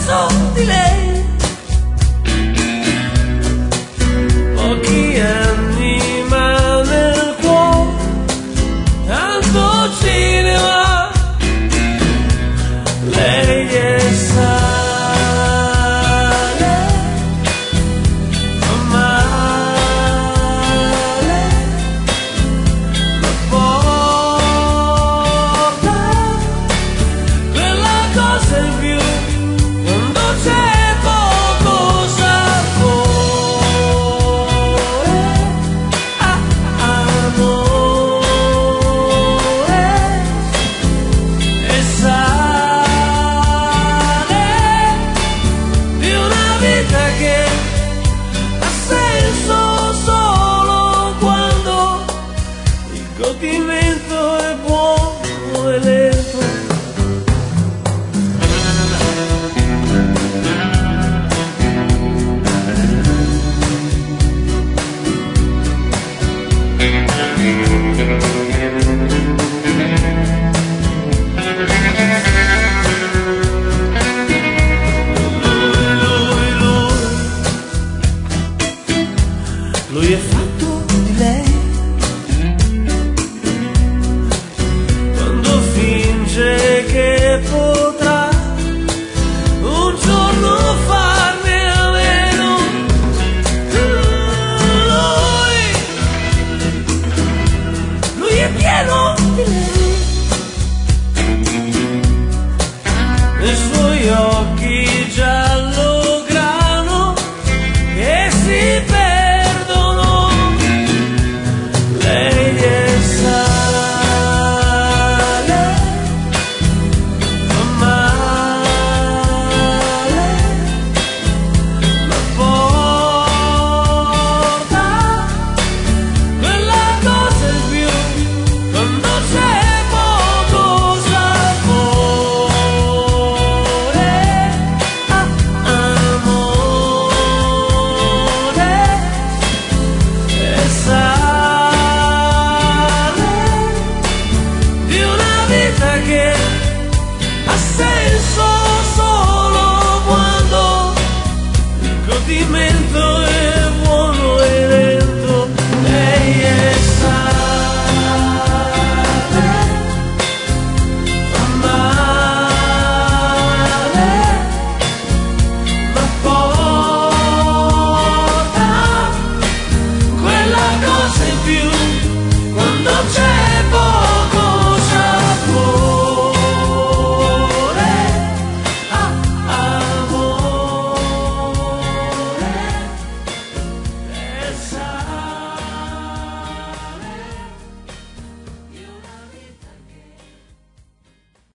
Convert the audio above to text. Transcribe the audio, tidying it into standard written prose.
so di lei. Pochi anni ma nel cuore tanto cinema. Lei è sale, male, ma porta quella cosa in più quando c'è poco sapore. Amore e sale di una vita che ha senso solo quando il godimento è buono e lento. Lui è fatto di lei quando finge che potrà un giorno farne a meno. Lui è pieno di lei, nei suoi occhi